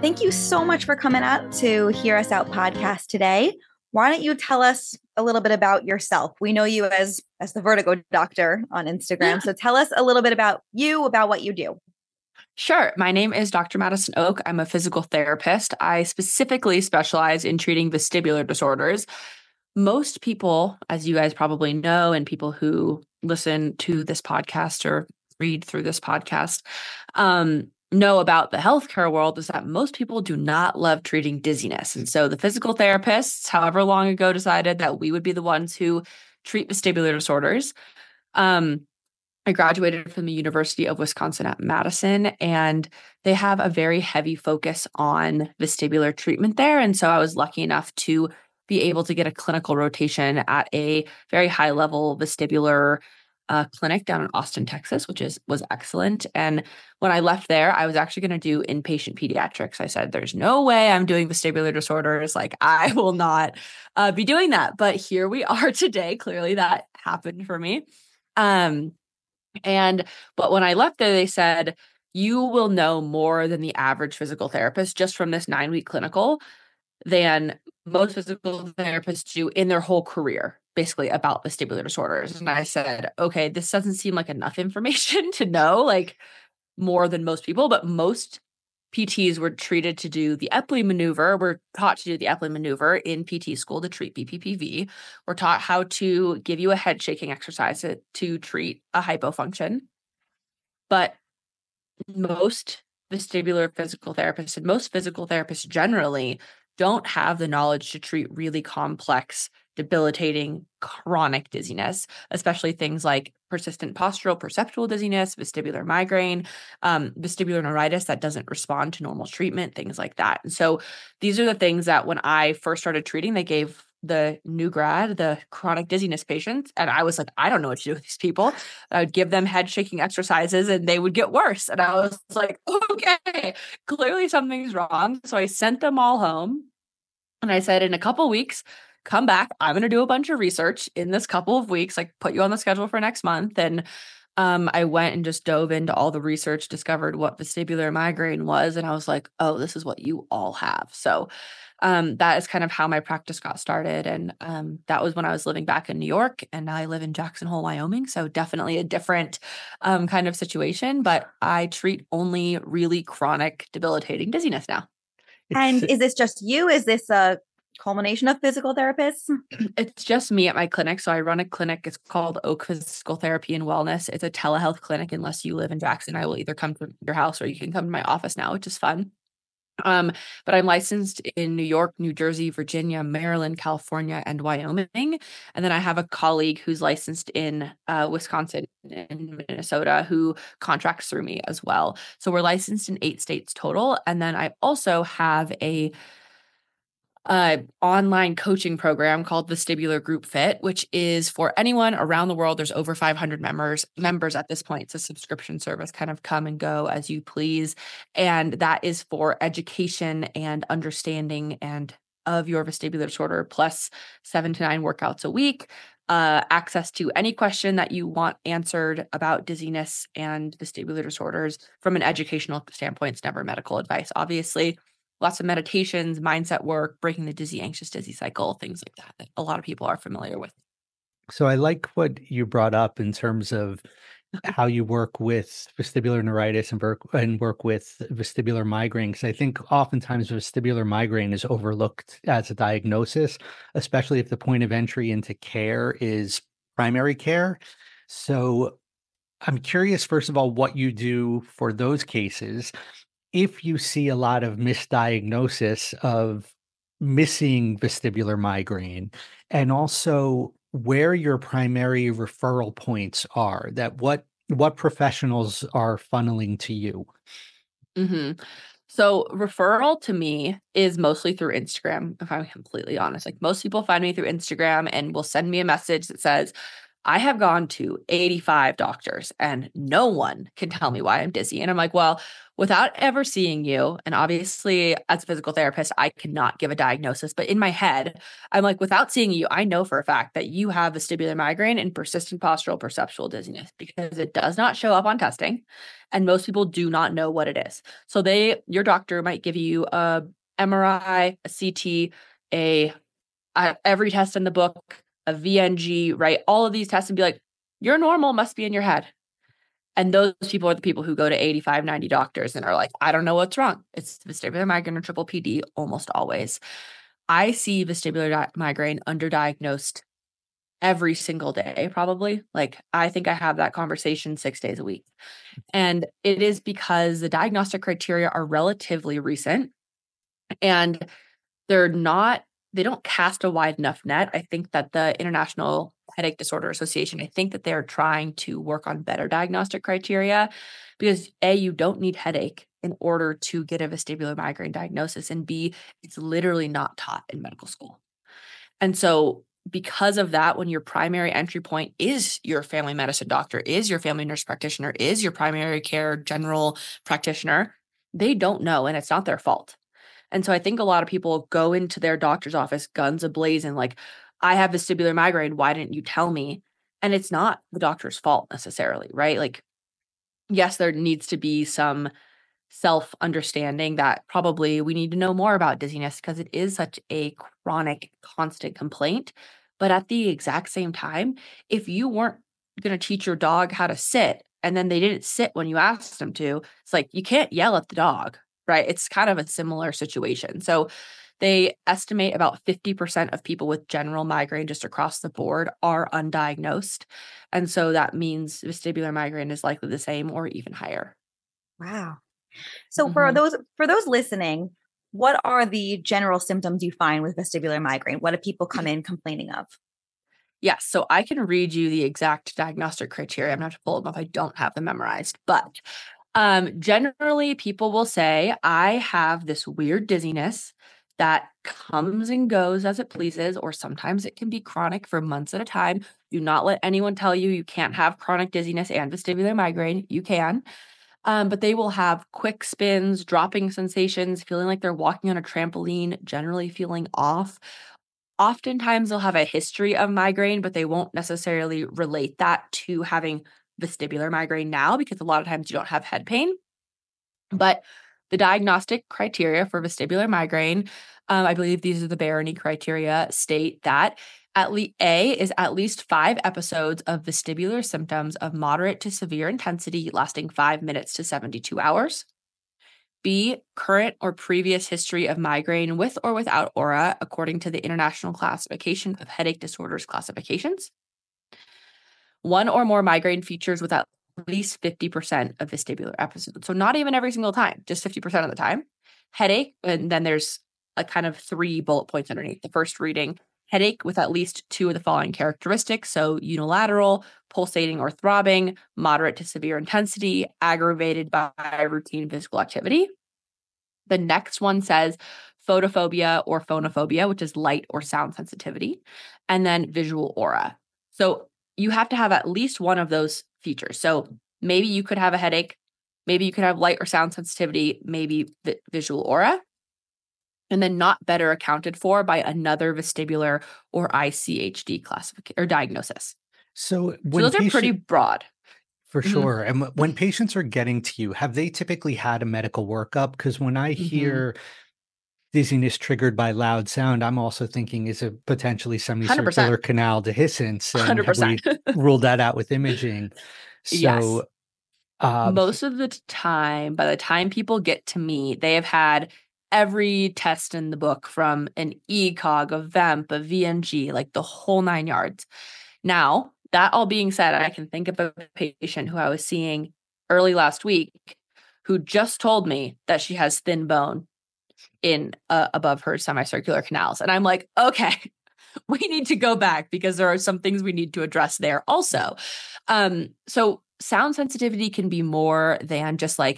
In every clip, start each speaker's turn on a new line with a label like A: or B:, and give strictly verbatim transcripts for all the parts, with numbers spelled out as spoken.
A: Thank you so much for coming out to Hear Us Out podcast today. Why don't you tell us a little bit about yourself? We know you as as the Vertigo Doctor on Instagram. So tell us a little bit about you, about what you do.
B: Sure. My name is Doctor Madison Oak. I'm a physical therapist. I specifically specialize in treating vestibular disorders. Most people, as you guys probably know, and people who listen to this podcast or read through this podcast, um, know about the healthcare world is that most people do not love treating dizziness. And so the physical therapists, however long ago, decided that we would be the ones who treat vestibular disorders. Um, I graduated from the University of Wisconsin at Madison, and they have a very heavy focus on vestibular treatment there. And so I was lucky enough to be able to get a clinical rotation at a very high level vestibular uh, clinic down in Austin, Texas, which is was excellent. And when I left there, I was actually going to do inpatient pediatrics. I said, there's no way I'm doing vestibular disorders. Like, I will not uh, be doing that. But here we are today. Clearly that happened for me. Um, And, but when I left there, they said, you will know more than the average physical therapist just from this nine week clinical than most physical therapists do in their whole career, basically about vestibular disorders. And I said, okay, this doesn't seem like enough information to know, like more than most people, but most P Ts were treated to do the Epley maneuver. We're taught to do the Epley maneuver in P T school to treat B P P V. We're taught how to give you a head shaking exercise to, to treat a hypofunction. But most vestibular physical therapists and most physical therapists generally don't have the knowledge to treat really complex, debilitating, chronic dizziness, especially things like persistent postural perceptual dizziness, vestibular migraine, um, vestibular neuritis that doesn't respond to normal treatment, things like that. And so these are the things that when I first started treating, they gave the new grad, the chronic dizziness patients. And I was like, I don't know what to do with these people. I would give them head shaking exercises and they would get worse. And I was like, okay, clearly something's wrong. So I sent them all home. And I said, in a couple of weeks, come back. I'm going to do a bunch of research in this couple of weeks, like put you on the schedule for next month. And um, I went and just dove into all the research, discovered what vestibular migraine was. And I was like, oh, this is what you all have. So um, that is kind of how my practice got started. And um, that was when I was living back in New York, and now I live in Jackson Hole, Wyoming. So definitely a different um, kind of situation, but I treat only really chronic debilitating dizziness now.
A: And is this just you? Is this a culmination of physical therapists?
B: It's just me at my clinic. So I run a clinic. It's called Oak Physical Therapy and Wellness. It's a telehealth clinic. Unless you live in Jackson, I will either come to your house or you can come to my office now, which is fun. Um, but I'm licensed in New York, New Jersey, Virginia, Maryland, California, and Wyoming. And then I have a colleague who's licensed in uh, Wisconsin and Minnesota who contracts through me as well. So we're licensed in eight states total. And then I also have a uh, online coaching program called Vestibular Group Fit, which is for anyone around the world. There's over five hundred members members at this point. It's a subscription service, kind of come and go as you please. And that is for education and understanding and of your vestibular disorder, plus seven to nine workouts a week, uh, access to any question that you want answered about dizziness and vestibular disorders from an educational standpoint. It's never medical advice, obviously. Lots of meditations, mindset work, breaking the dizzy, anxious, dizzy cycle, things like that, that a lot of people are familiar with.
C: So I like what you brought up in terms of how you work with vestibular neuritis and work, and work with vestibular migraine. Because I think oftentimes vestibular migraine is overlooked as a diagnosis, especially if the point of entry into care is primary care. So I'm curious, first of all, what you do for those cases. If you see a lot of misdiagnosis of missing vestibular migraine, and also where your primary referral points are, that what what professionals are funneling to you.
B: Mm-hmm. So referral to me is mostly through Instagram, if I'm completely honest. Like most people find me through Instagram and will send me a message that says, I have gone to eighty-five doctors and no one can tell me why I'm dizzy. And I'm like, well, without ever seeing you, and obviously as a physical therapist, I cannot give a diagnosis, but in my head, I'm like, without seeing you, I know for a fact that you have vestibular migraine and persistent postural perceptual dizziness because it does not show up on testing. And most people do not know what it is. So they, your doctor might give you a M R I, a C T, a, a every test in the book, a V N G, right? All of these tests and be like, you're normal, must be in your head. And those people are the people who go to eighty-five, ninety doctors and are like, I don't know what's wrong. It's vestibular migraine or triple P D almost always. I see vestibular di- migraine underdiagnosed every single day, probably. Like, I think I have that conversation six days a week. And it is because the diagnostic criteria are relatively recent and they're not, they don't cast a wide enough net. I think that the International Headache Disorder Association, I think that they're trying to work on better diagnostic criteria because A, you don't need headache in order to get a vestibular migraine diagnosis, and B, it's literally not taught in medical school. And so because of that, when your primary entry point is your family medicine doctor, is your family nurse practitioner, is your primary care general practitioner, they don't know, and it's not their fault. And so I think a lot of people go into their doctor's office guns a-blazing, like, I have vestibular migraine. Why didn't you tell me? And it's not the doctor's fault necessarily, right? Like, yes, there needs to be some self-understanding that probably we need to know more about dizziness because it is such a chronic, constant complaint. But at the exact same time, if you weren't going to teach your dog how to sit and then they didn't sit when you asked them to, it's like, you can't yell at the dog, right? It's kind of a similar situation. So they estimate about fifty percent of people with general migraine just across the board are undiagnosed. And so that means vestibular migraine is likely the same or even higher.
A: Wow. So
B: Mm-hmm.
A: for those for those listening, what are the general symptoms you find with vestibular migraine? What do people come in complaining of?
B: Yes. So I can read you the exact diagnostic criteria. I'm going to have to pull them up. I don't have them memorized, but um, generally people will say, I have this weird dizziness that comes and goes as it pleases, or sometimes it can be chronic for months at a time. Do not let anyone tell you you can't have chronic dizziness and vestibular migraine. You can. Um, but they will have quick spins, dropping sensations, feeling like they're walking on a trampoline, generally feeling off. Oftentimes they'll have a history of migraine, but they won't necessarily relate that to having vestibular migraine now because a lot of times you don't have head pain. But the diagnostic criteria for vestibular migraine, um, I believe these are the Barony criteria, state that at least A is at least five episodes of vestibular symptoms of moderate to severe intensity lasting five minutes to seventy-two hours. B, current or previous history of migraine with or without aura, according to the International Classification of Headache Disorders classifications. One or more migraine features with at least fifty percent of vestibular episodes. So not even every single time, just fifty percent of the time. Headache, and then there's a kind of three bullet points underneath. The first reading, headache with at least two of the following characteristics. So unilateral, pulsating or throbbing, moderate to severe intensity, aggravated by routine physical activity. The next one says photophobia or phonophobia, which is light or sound sensitivity, and then visual aura. So you have to have at least one of those features. So maybe you could have a headache, maybe you could have light or sound sensitivity, maybe vi- visual aura, and then not better accounted for by another vestibular or I C H D classification or diagnosis.
C: So,
B: So
C: when
B: those are
C: patient-
B: pretty broad.
C: For
B: Mhm.
C: sure. And w- when patients are getting to you, have they typically had a medical workup? Because when I
B: Mhm.
C: hear dizziness triggered by loud sound, I'm also thinking, is it potentially
B: one hundred percent.
C: semicircular canal dehiscence?
B: one
C: And
B: hundred
C: have we
B: percent.
C: ruled that out with imaging?
B: Yes.
C: So, um,
B: Most of the time, by the time people get to me, they have had every test in the book from an E C O G, a V E M P, a V N G, like the whole nine yards. Now, that all being said, I can think of a patient who I was seeing early last week who just told me that she has thin bone in uh, above her semicircular canals. And I'm like, okay, we need to go back because there are some things we need to address there also. Um, so sound sensitivity can be more than just like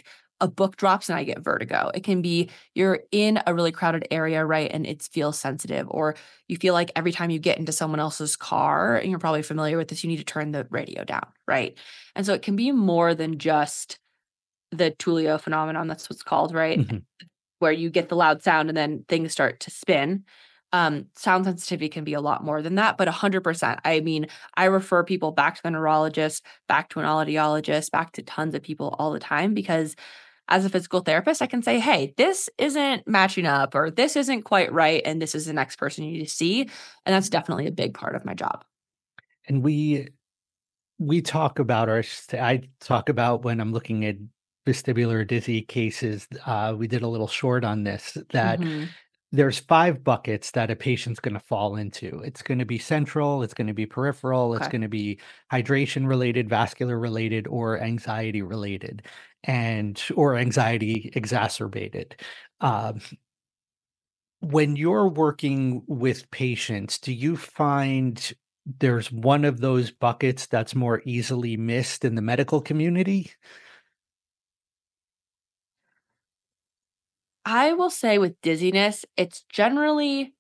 B: a book drops and I get vertigo. It can be you're in a really crowded area, right? And it feels sensitive, or you feel like every time you get into someone else's car, and you're probably familiar with this, you need to turn the radio down, right? And so it can be more than just the Tullio phenomenon. That's what's called, right?
C: Mm-hmm.
B: Where you get the loud sound and then things start to spin. Um, sound sensitivity can be a lot more than that, but one hundred percent. I mean, I refer people back to the neurologist, back to an audiologist, back to tons of people all the time, because as a physical therapist, I can say, hey, this isn't matching up, or this isn't quite right, and this is the next person you need to see. And that's definitely a big part of my job.
C: And we we talk about, or I talk about when I'm looking at vestibular dizzy cases, uh, we did a little short on this, that
B: Mm-hmm.
C: there's five buckets that a patient's going to fall into. It's going to be central, it's going to be peripheral, it's
B: Okay.
C: going to be hydration related, vascular related, or anxiety related, and or anxiety exacerbated. Um, when you're working with patients, do you find there's one of those buckets that's more easily missed in the medical community?
B: I will say with dizziness, it's generally,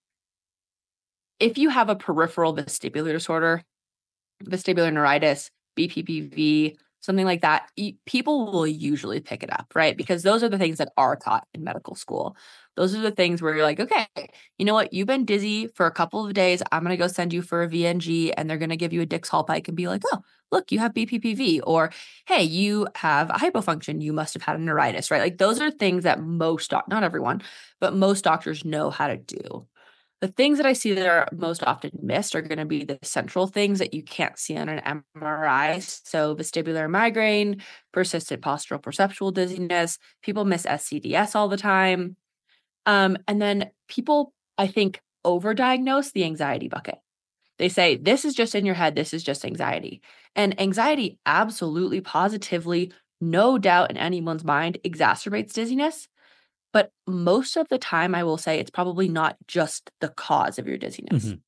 B: if you have a peripheral vestibular disorder, vestibular neuritis, B P P V, something like that, y- people will usually pick it up, right? Because those are the things that are taught in medical school. Those are the things where you're like, okay, you know what? You've been dizzy for a couple of days. I'm going to go send you for a V N G, and they're going to give you a Dix-Hallpike and be like, oh, look, you have B P P V, or hey, you have a hypofunction. You must have had a neuritis, right? Like those are things that most, doc- not everyone, but most doctors know how to do. The things that I see that are most often missed are going to be the central things that you can't see on an M R I. So vestibular migraine, persistent postural perceptual dizziness. People miss S C D S all the time. Um, and then people, I think, overdiagnose the anxiety bucket. They say, this is just in your head. This is just anxiety. And anxiety absolutely, positively, no doubt in anyone's mind, exacerbates dizziness. But most of the time, I will say it's probably not just the cause of your dizziness.
C: Mm-hmm.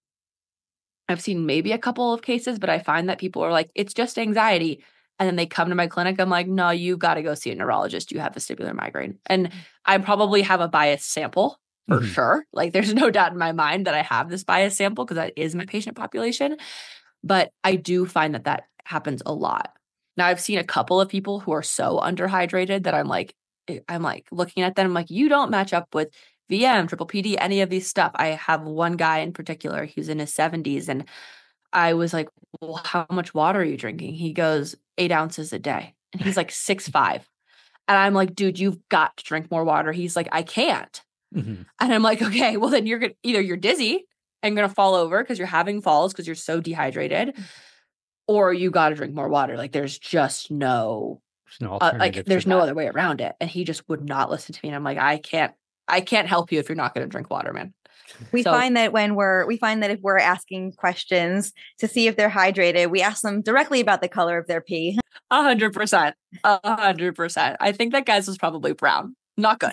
B: I've seen maybe a couple of cases, but I find that people are like, it's just anxiety. And then they come to my clinic. I'm like, no, you've got to go see a neurologist. You have vestibular migraine. And I probably have a biased sample for
C: Mm-hmm.
B: sure. Like there's no doubt in my mind that I have this biased sample because that is my patient population. But I do find that that happens a lot. Now, I've seen a couple of people who are so underhydrated that I'm like, I'm like looking at them, I'm like, you don't match up with V M, triple P D, any of these stuff. I have one guy in particular, he's in his seventies, and I was like, well, how much water are you drinking? He goes, eight ounces a day. And he's like six five. And I'm like, dude, you've got to drink more water. He's like, I can't.
C: Mm-hmm.
B: And I'm like, okay, well then you're gonna either you're dizzy and gonna fall over because you're having falls because you're so dehydrated, or you got to drink more water. Like there's just no,
C: There's no
B: uh, like
C: alternative to
B: there's no
C: that.
B: other way around it. And he just would not listen to me. And I'm like, I can't, I can't help you if you're not going to drink water, man.
A: We
B: So-
A: find that when we're, we find that if we're asking questions to see if they're hydrated, we ask them directly about the color of their pee.
B: A hundred percent. A hundred percent. I think that guy's was probably brown. Not good.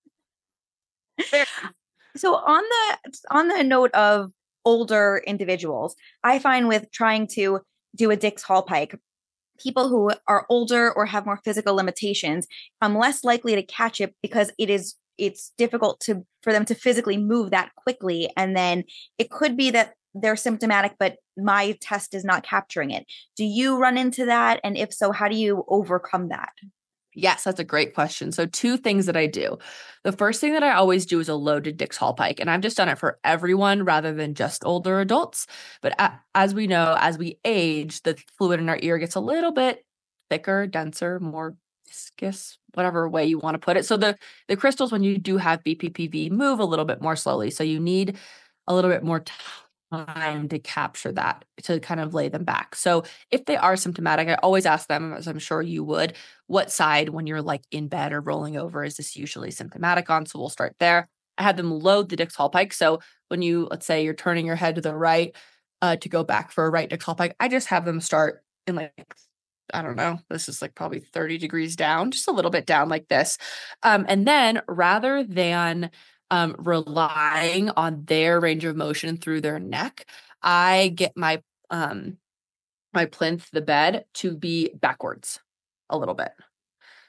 A: So on the on the note of older individuals, I find with trying to do a Dix-Hallpike, people who are older or have more physical limitations, I'm less likely to catch it because it is it's difficult to for them to physically move that quickly, and then it could be that they're symptomatic, but my test is not capturing it. Do you run into that? And if so, how do you overcome that?
B: Yes, that's a great question. So two things that I do. The first thing that I always do is a loaded Dix-Hallpike, and I've just done it for everyone rather than just older adults. But a- as we know, as we age, the fluid in our ear gets a little bit thicker, denser, more viscous, whatever way you want to put it. So the, the crystals, when you do have B P P V, move a little bit more slowly. So you need a little bit more time to capture that, to kind of lay them back. So if they are symptomatic, I always ask them, as I'm sure you would, what side, when you're like in bed or rolling over, is this usually symptomatic on? So we'll start there. I had them load the Dix-Hallpike. So when you, let's say you're turning your head to the right uh, to go back for a right Dix-Hallpike, I just have them start in like, I don't know, this is like probably thirty degrees down, just a little bit down like this. Um, and then rather than um, relying on their range of motion through their neck, I get my um, my plinth, the bed, to be backwards a little bit.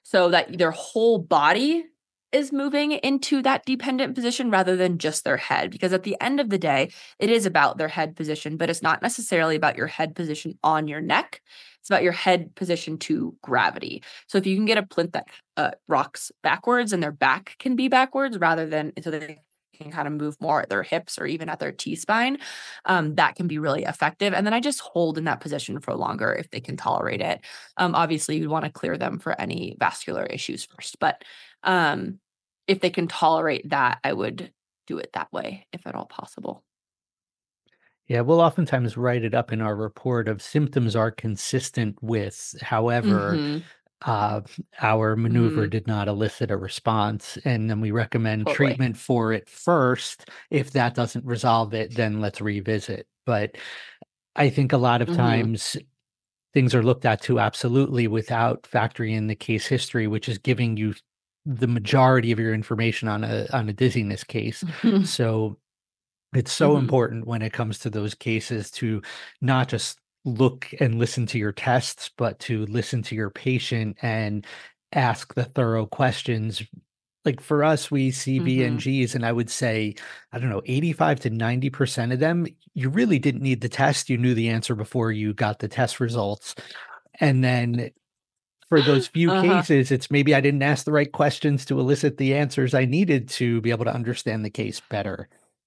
B: so that their whole body is moving into that dependent position rather than just their head. Because at the end of the day, it is about their head position, but it's not necessarily about your head position on your neck. It's about your head position to gravity. So if you can get a plinth that uh, rocks backwards and their back can be backwards rather than so they can kind of move more at their hips or even at their T-spine, um, that can be really effective. And then I just hold in that position for longer if they can tolerate it. Um, obviously, you'd want to clear them for any vascular issues first, but um, if they can tolerate that, I would do it that way if at all possible.
C: Yeah, we'll oftentimes write it up in our report of symptoms are consistent with, however,
B: Mm-hmm.
C: uh, our maneuver
B: Mm-hmm.
C: did not elicit a response. And then we recommend
B: Totally.
C: treatment for it first. If that doesn't resolve it, then let's revisit. But I think a lot of
B: Mm-hmm.
C: times things are looked at too absolutely without factoring in the case history, which is giving you the majority of your information on a on a dizziness case. So it's so
B: Mm-hmm.
C: important when it comes to those cases to not just look and listen to your tests, but to listen to your patient and ask the thorough questions. Like for us, we see
B: Mm-hmm.
C: V N Gs, and I would say, I don't know, eighty-five to ninety percent of them, you really didn't need the test. You knew the answer before you got the test results. And then for those few
B: Uh-huh.
C: cases, it's maybe I didn't ask the right questions to elicit the answers I needed to be able to understand the case better.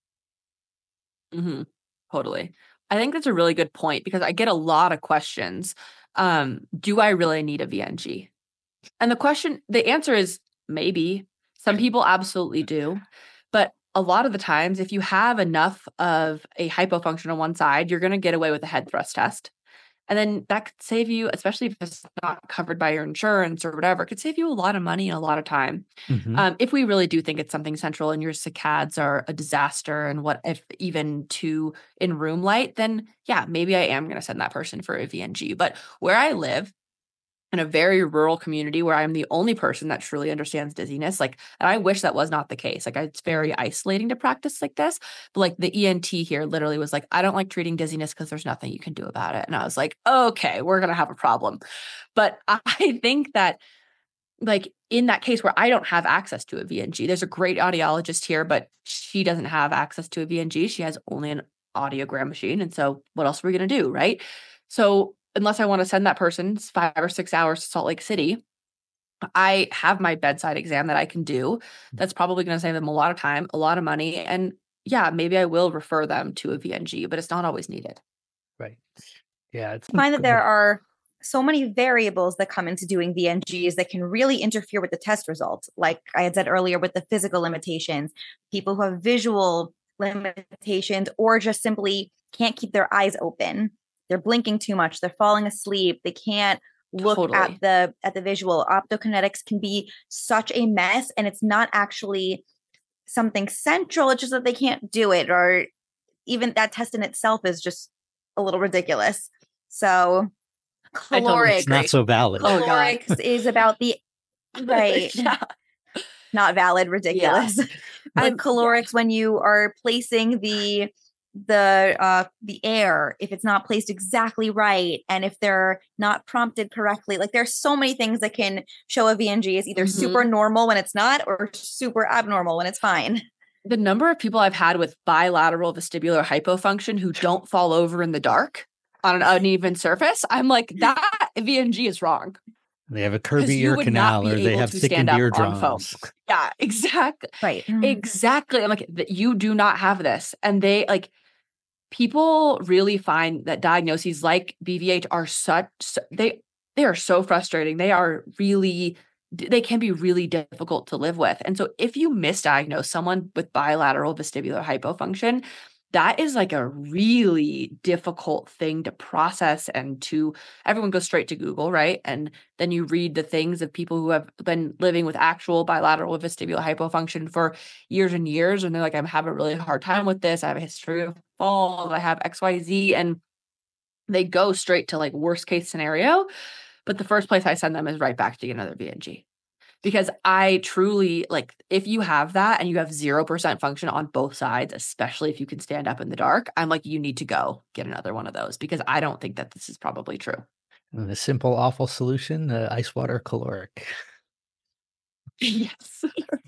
B: Mm-hmm. Totally. I think that's a really good point because I get a lot of questions. Um, do I really need a V N G? And the question, the answer is maybe. Some people absolutely do. But a lot of the times, if you have enough of a hypofunction on one side, you're going to get away with a head thrust test. And then that could save you, especially if it's not covered by your insurance or whatever, it could save you a lot of money and a lot of time.
C: Mhm.
B: Um, if we really do think it's something central and your saccades are a disaster and what if even to in room light, then yeah, maybe I am going to send that person for a V N G. But where I live, in a very rural community where I'm the only person that truly understands dizziness. Like, and I wish that was not the case. Like, it's very isolating to practice like this. But like the E N T here literally was like, I don't like treating dizziness because there's nothing you can do about it. And I was like, okay, we're going to have a problem. But I think that like in that case where I don't have access to a V N G, there's a great audiologist here, but she doesn't have access to a V N G. She has only an audiogram machine. And so what else are we going to do? Right. So unless I want to send that person five or six hours to Salt Lake City, I have my bedside exam that I can do. That's probably going to save them a lot of time, a lot of money. And yeah, maybe I will refer them to a V N G, but it's not always needed.
C: Right. Yeah. It's
A: I find that there are so many variables that come into doing V N Gs that can really interfere with the test results. Like I had said earlier with the physical limitations, people who have visual limitations or just simply can't keep their eyes open. They're blinking too much. They're falling asleep. They can't look
B: Totally.
A: at the at the visual. Optokinetics can be such a mess, and it's not actually something central. It's just that they can't do it, or even that test in itself is just a little ridiculous. So caloric,
C: it's not so valid.
B: Oh, God.
A: calorics is about the right.
B: Yeah.
A: Not valid, ridiculous. But
B: Um,
A: calorics, when you are placing the the uh the air, if it's not placed exactly right, and if they're not prompted correctly, like there's so many things that can show a V N G is either
B: Mhm.
A: super normal when it's not, or super abnormal when it's fine.
B: The number of people I've had with bilateral vestibular hypofunction who don't fall over in the dark on an uneven surface, I'm like, that V N G is wrong.
C: They have a
B: 'Cause
C: curvy
B: you
C: ear
B: would not
C: canal,
B: be
C: or they
B: able
C: have
B: to
C: thickened
B: stand up on foam.
C: eardrums.
B: Yeah, exactly.
A: Right.
B: Exactly. I'm like, th- you do not have this. And they like, people really find that diagnoses like B V H are such, so- they, they are so frustrating. They are really, they can be really difficult to live with. And so if you misdiagnose someone with bilateral vestibular hypofunction, that is like a really difficult thing to process and to everyone goes straight to Google, right? And then you read the things of people who have been living with actual bilateral vestibular hypofunction for years and years. And they're like, I'm having a really hard time with this. I have a history of falls. I have X Y Z. And they go straight to like worst case scenario. But the first place I send them is right back to get another V N G. Because I truly, like, if you have that and you have zero percent function on both sides, especially if you can stand up in the dark, I'm like, you need to go get another one of those because I don't think that this is probably true.
C: And the simple, awful solution, uh, ice water caloric.
B: Yes.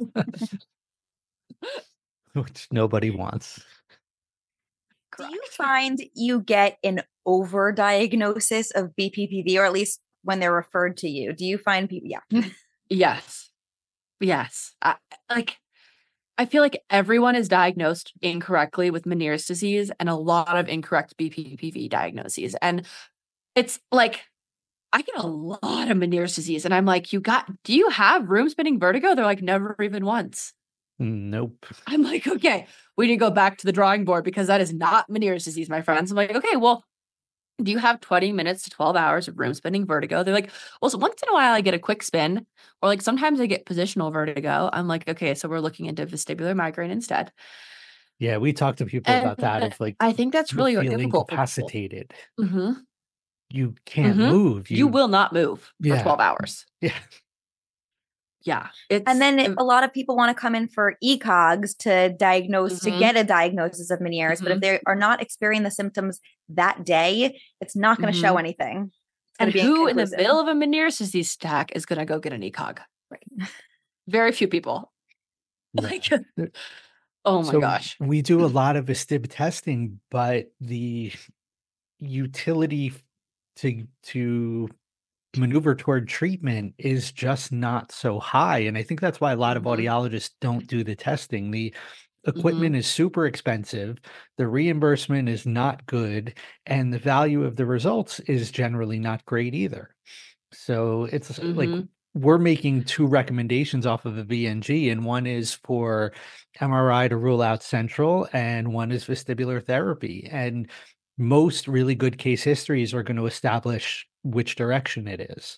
C: which nobody wants.
A: Do
B: Correct.
A: you find you get an overdiagnosis of B P P V, or at least when they're referred to you? Do you find people? Yeah.
B: Yes. Yes. I, like, I feel like everyone is diagnosed incorrectly with Meniere's disease and a lot of incorrect B P P V diagnoses. And it's like, I get a lot of Meniere's disease and I'm like, you got, do you have room spinning vertigo? They're like, never even once.
C: Nope.
B: I'm like, okay, we need to go back to the drawing board because that is not Meniere's disease, my friends. I'm like, okay, well, do you have twenty minutes to twelve hours of room spinning vertigo? They're like, well, so once in a while I get a quick spin, or like sometimes I get positional vertigo. I'm like, okay, so we're looking into vestibular migraine instead.
C: Yeah, we talk to people
B: And
C: about that. Of like,
B: I think that's
C: you
B: really
C: feel
B: difficult.
C: incapacitated.
B: Mm-hmm.
C: You can't
B: Mhm.
C: move.
B: You will not move for
C: Yeah.
B: twelve hours.
C: Yeah.
B: Yeah. It's,
A: And then it,
B: um,
A: a lot of people want to come in for E C O Gs to diagnose, to
B: Mhm.
A: get a diagnosis of Meniere's. But if
B: Mhm.
A: they are not experiencing the symptoms that day, it's not going to show
B: Mhm.
A: anything. It's going
B: and
A: to be
B: who in the
A: inconclusive.
B: middle of a Meniere's disease stack is going to go get an E C O G?
A: Right.
B: Very few people.
C: No.
B: Like, oh my
C: So
B: gosh.
C: we do a lot of vestib testing, but the utility to to maneuver toward treatment is just not so high. And I think that's why a lot of
B: Mhm.
C: audiologists don't do the testing. The
B: Mhm.
C: equipment is super expensive, the reimbursement is not good, and the value of the results is generally not great either. So it's like
B: Mhm.
C: we're making two recommendations off of the V N G, and one is for M R I to rule out central, and one is vestibular therapy. And most really good case histories are going to establish which direction it is.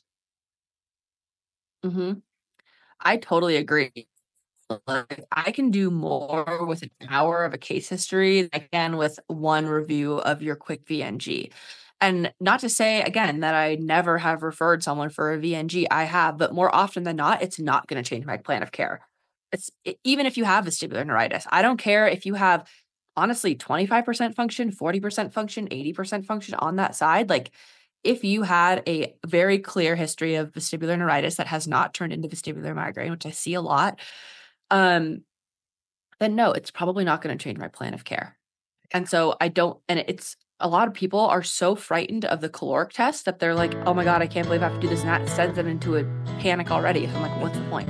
B: Mhm. I totally agree. Like, I can do more with an hour of a case history than I can with one review of your quick V N G. And not to say, again, that I never have referred someone for a V N G. I have, but more often than not, it's not going to change my plan of care. It's e- even if you have vestibular neuritis. I don't care if you have, honestly, twenty-five percent function, forty percent function, eighty percent function on that side. Like, if you had a very clear history of vestibular neuritis that has not turned into vestibular migraine, which I see a lot, um, then no, it's probably not going to change my plan of care. And so I don't, and it's a lot of people are so frightened of the caloric test that they're like, oh my God, I can't believe I have to do this. And that sends them into a panic already. So I'm like, what's the point?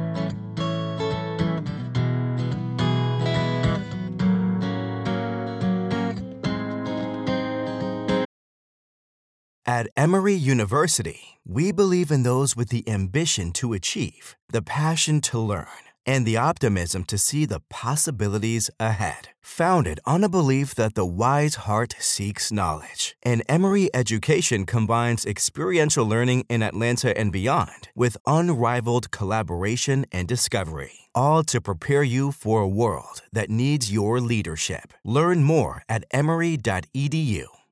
D: At Emory University, we believe in those with the ambition to achieve, the passion to learn, and the optimism to see the possibilities ahead. Founded on a belief that the wise heart seeks knowledge, and Emory education combines experiential learning in Atlanta and beyond with unrivaled collaboration and discovery, all to prepare you for a world that needs your leadership. Learn more at emory dot e d u.